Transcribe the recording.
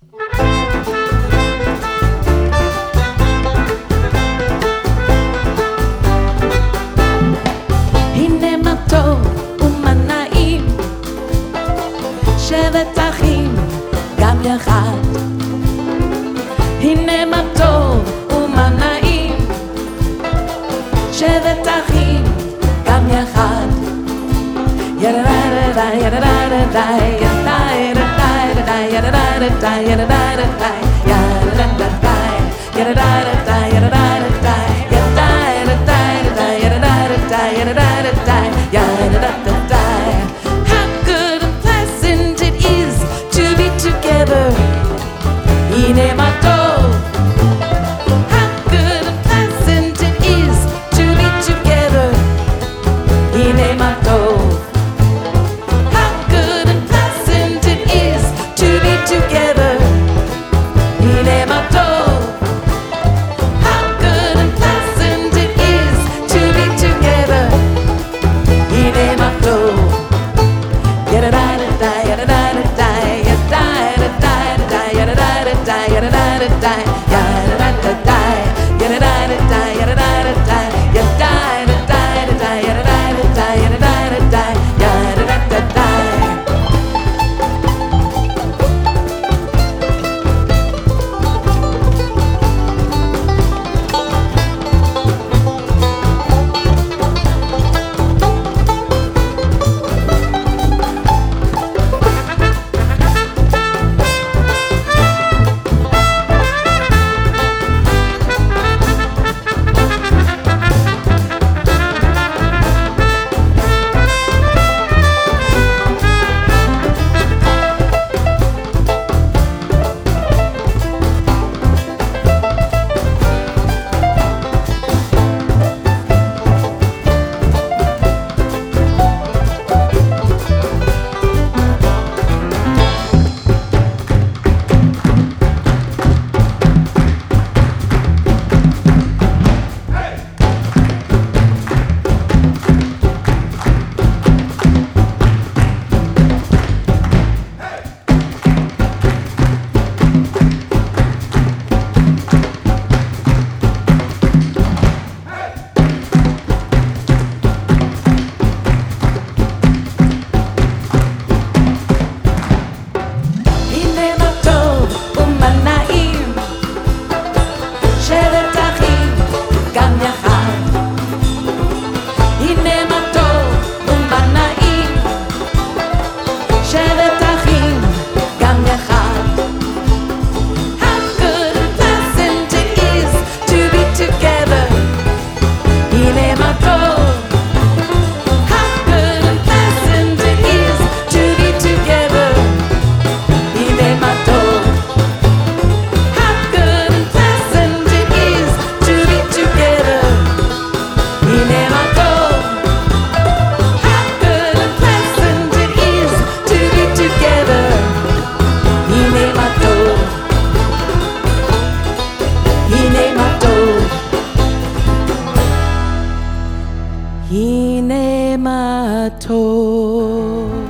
הנה מה טוב ומה נעים, שבת אחים גם יחד. הנה מה טוב ומה נעים, שבת אחים גם יחד. ידדדדאי ידדדדאי ידדדדאי ידדדדאי ידדדדאי ידדדדאי ידדדדאי ידדדדאי ידדדדאי yadadadadai, yadadadadai. How good and pleasant it is to be together. Hine ma tov. How good and pleasant it is to be together. Hine ma tov. How good and pleasant it is to be together. Hine ma tov. How good and pleasant it is to be together. Hine ma tov. Yadadadadai, yadadadadai, yadadadadai, yadadadadai, yadadadadai, yadadadadai, yadadadadai, yadadadadai, yadadadadai, yadadadadai, yadadadadai, yadadadadai. Hine ma tov.